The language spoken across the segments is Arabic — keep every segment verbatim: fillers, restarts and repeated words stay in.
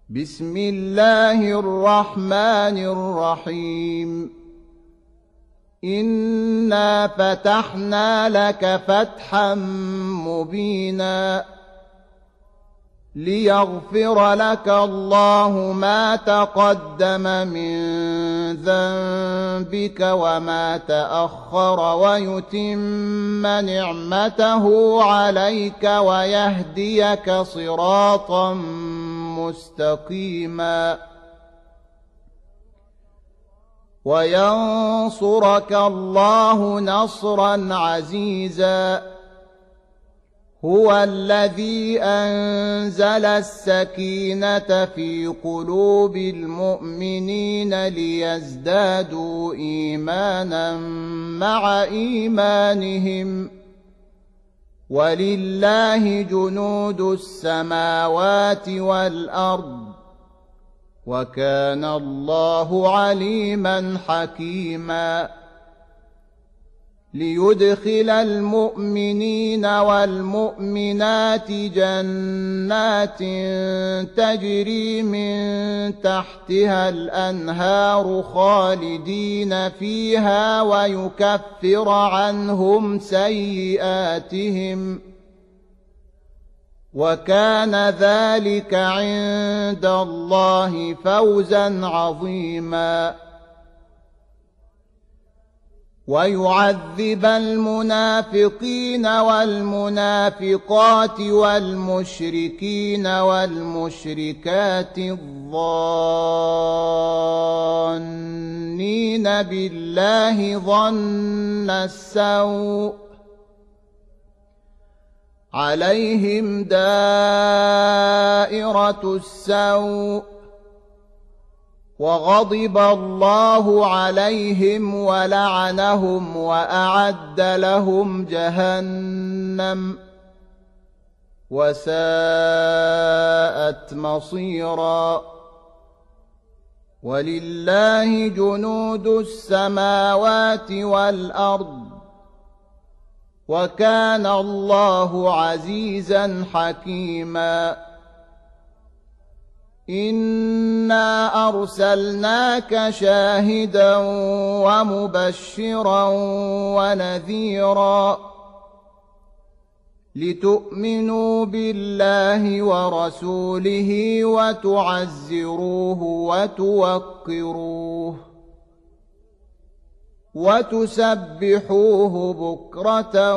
بسم الله الرحمن الرحيم إنا فتحنا لك فتحا مبينا ليغفر لك الله ما تقدم من ذنبك وما تأخر ويتم نعمته عليك ويهديك صراطا مستقيما وينصرك الله نصرا عزيزا هو الذي أنزل السكينة في قلوب المؤمنين ليزدادوا إيمانا مع إيمانهم ولله جنود السماوات والأرض وكان الله عليما حكيما ليدخل المؤمنين والمؤمنات جنات تجري من تحتها الأنهار خالدين فيها ويكفر عنهم سيئاتهم وكان ذلك عند الله فوزا عظيما ويعذب المنافقين والمنافقات والمشركين والمشركات الظانين بالله ظن السوء عليهم دائرة السوء وغضب الله عليهم ولعنهم وأعد لهم جهنم وساءت مصيرا ولله جنود السماوات والأرض وكان الله عزيزا حكيما إنا أرسلناك شاهدا ومبشرا ونذيرا لتؤمنوا بالله ورسوله وتعزروه وتوقروه وتسبحوه بكرة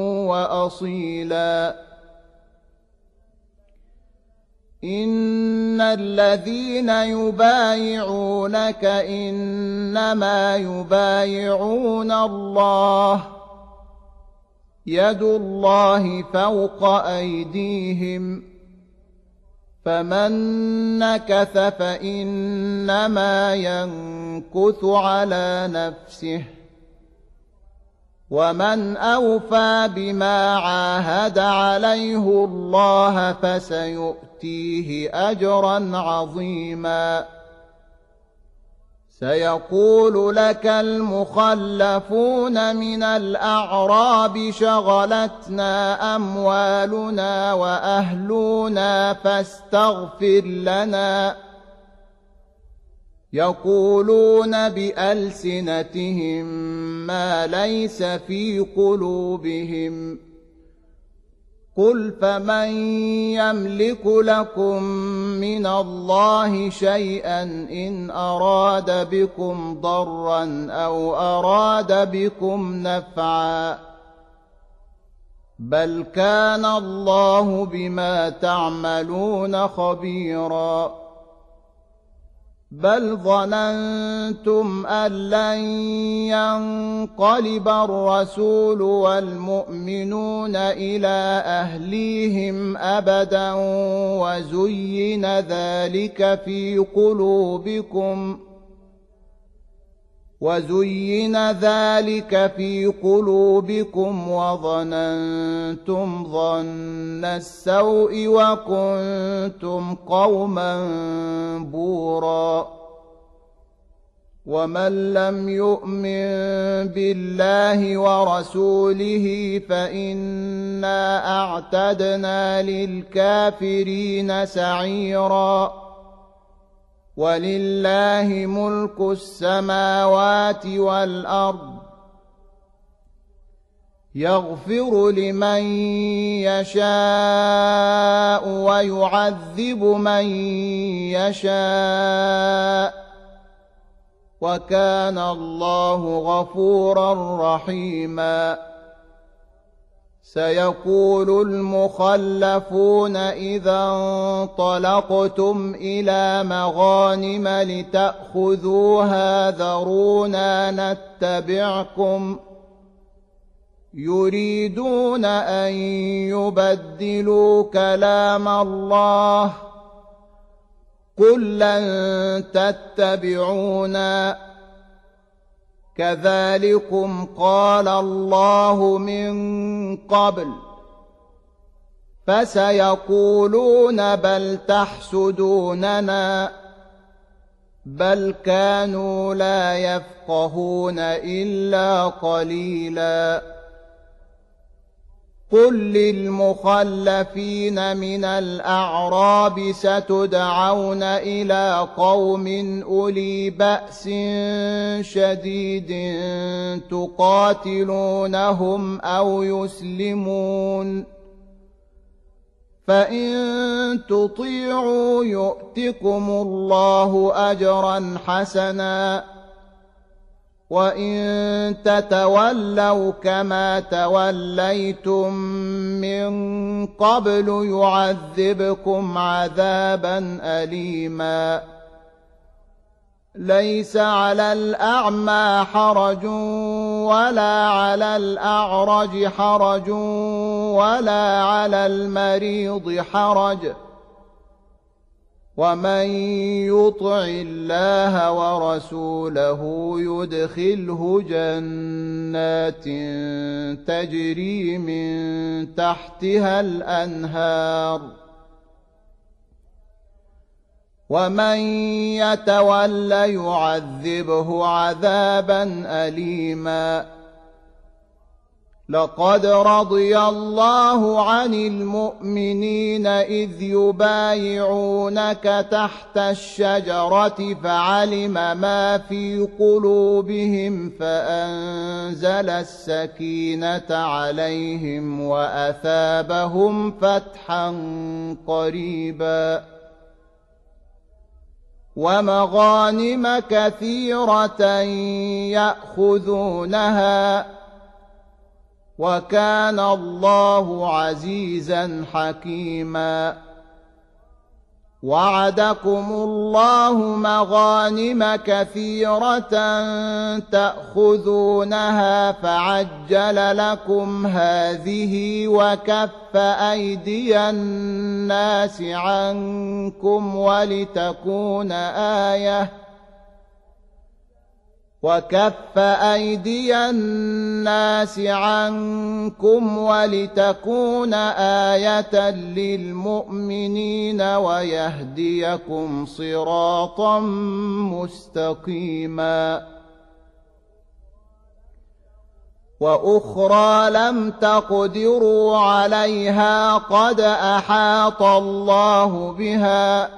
وأصيلا إن الذين يبايعونك إنما يبايعون الله يد الله فوق أيديهم فمن نكث فإنما ينكث على نفسه ومن أوفى بما عاهد عليه الله فسيؤتيه أجرا عظيما سيقول لك المخلفون من الأعراب شغلتنا أموالنا وأهلنا فاستغفر لنا يقولون بألسنتهم ما ليس في قلوبهم قل فمن يملك لكم من الله شيئا إن أراد بكم ضرا أو أراد بكم نفعا بل كان الله بما تعملون خبيرا بل ظننتم أن لن ينقلب الرسول والمؤمنون إلى أهليهم أبدا وزين ذلك في قلوبكم وزين ذلك في قلوبكم وظننتم ظن السوء وكنتم قوما بورا ومن لم يؤمن بالله ورسوله فإنا أعتدنا للكافرين سعيرا ولله ملك السماوات والأرض يغفر لمن يشاء ويعذب من يشاء وكان الله غفورا رحيما سيقول المخلفون إذا انطلقتم إلى مغانم لتأخذوها ذرونا نتبعكم يريدون أن يبدلوا كلام الله قل لن تتبعونا كذلكم قال الله من قبل فسيقولون بل تحسدوننا بل كانوا لا يفقهون إلا قليلا قل للمخلفين من الأعراب ستدعون إلى قوم أولي بأس شديد تقاتلونهم أو يسلمون فإن تطيعوا يؤتكم الله أجرا حسنا وإن تتولوا كما توليتم من قبل يعذبكم عذابا أليما ليس على الأعمى حرج ولا على الأعرج حرج ولا على المريض حرج ومن يطع الله ورسوله يدخله جنات تجري من تحتها الأنهار ومن يتول يعذبه عذابا أليما لقد رضي الله عن المؤمنين إذ يبايعونك تحت الشجرة فعلم ما في قلوبهم فأنزل السكينة عليهم وأثابهم فتحا قريبا ومغانم كثيرة يأخذونها وكان الله عزيزا حكيما وعدكم الله مغانم كثيرة تأخذونها فعجل لكم هذه وكف أيدي الناس عنكم ولتكون آية وكف أيدي الناس عنكم ولتكون آية للمؤمنين ويهديكم صراطا مستقيما وأخرى لم تقدروا عليها قد أحاط الله بها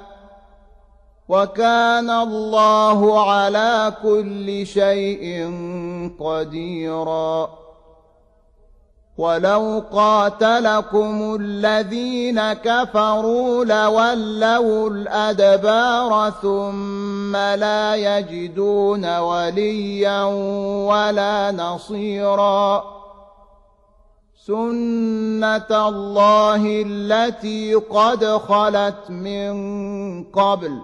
وكان الله على كل شيء قديرا ولو قاتلكم الذين كفروا لولوا الأدبار ثم لا يجدون وليا ولا نصيرا سنة الله التي قد خلت من قبل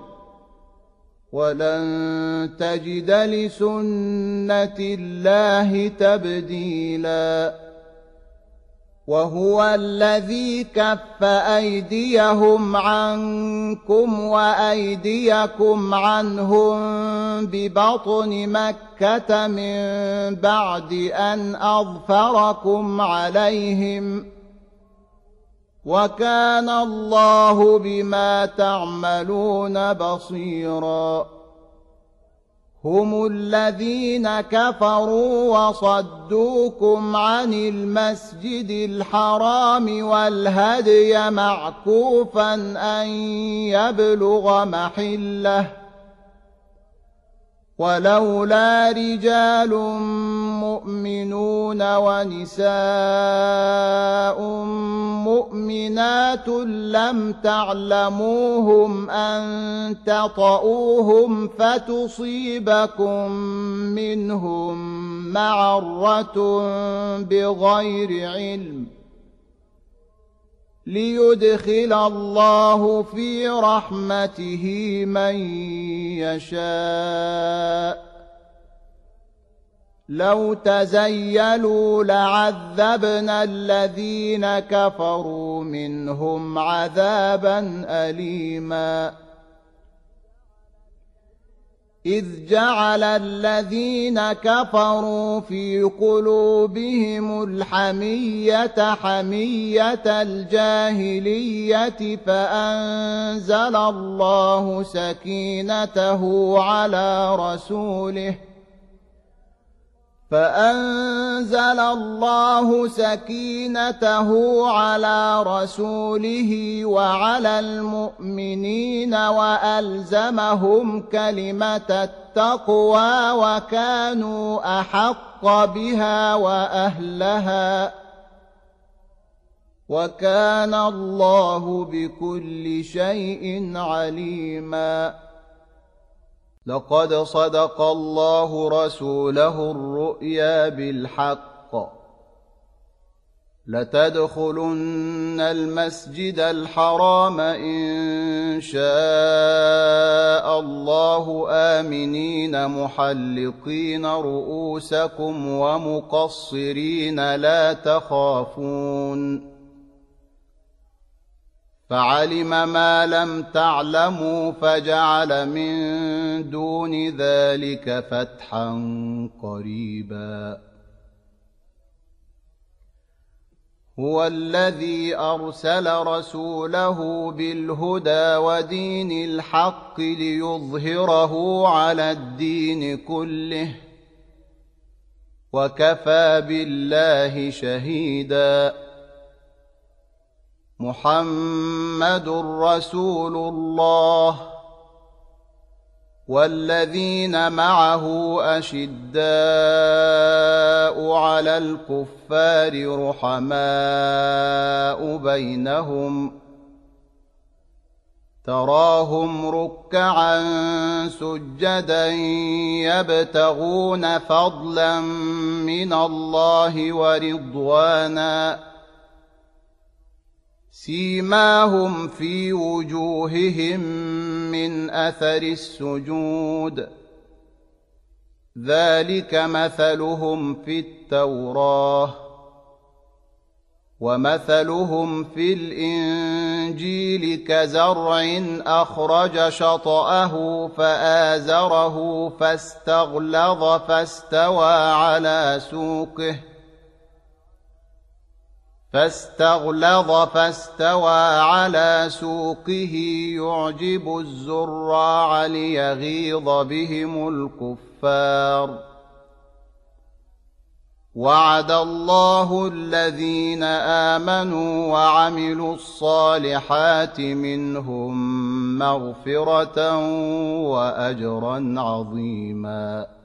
ولن تجد لسنة الله تبديلا وهو الذي كف أيديهم عنكم وأيديكم عنهم ببطن مكة من بعد أن أظفركم عليهم وكان الله بما تعملون بصيرا هم الذين كفروا وصدوكم عن المسجد الحرام والهدي معكوفا أن يبلغ محله ولولا رجال مؤمنون ونساء مؤمنات لم تعلموهم أن تطؤوهم فتصيبكم منهم معرة بغير علم ليدخل الله في رحمته من يشاء لو تزيلوا لعذبنا الذين كفروا منهم عذابا أليما إذ جعل الذين كفروا في قلوبهم الحمية حمية الجاهلية فأنزل الله سكينته على رسوله فأنزل الله سكينته على رسوله وعلى المؤمنين وألزمهم كلمة التقوى وكانوا أحق بها وأهلها وكان الله بكل شيء عليما لقد صدق الله رسوله الرؤيا بالحق لتدخلن المسجد الحرام إن شاء الله آمنين محلقين رؤوسكم ومقصرين لا تخافون فعلم ما لم تعلموا فجعل من دون ذلك فتحا قريبا هو الذي أرسل رسوله بالهدى ودين الحق ليظهره على الدين كله وكفى بالله شهيدا محمد رسول الله والذين معه أشداء على الكفار رحماء بينهم تراهم ركعا سجدا يبتغون فضلا من الله ورضوانا سيماهم في وجوههم من أثر السجود ذلك مثلهم في التوراة ومثلهم في الإنجيل كزرع أخرج شطأه فآزره فاستغلظ فاستوى على سوقه فاستغلظ فاستوى على سوقه يعجب الزراع ليغيظ بهم الكفار وعد الله الذين آمنوا وعملوا الصالحات منهم مغفرة وأجرا عظيما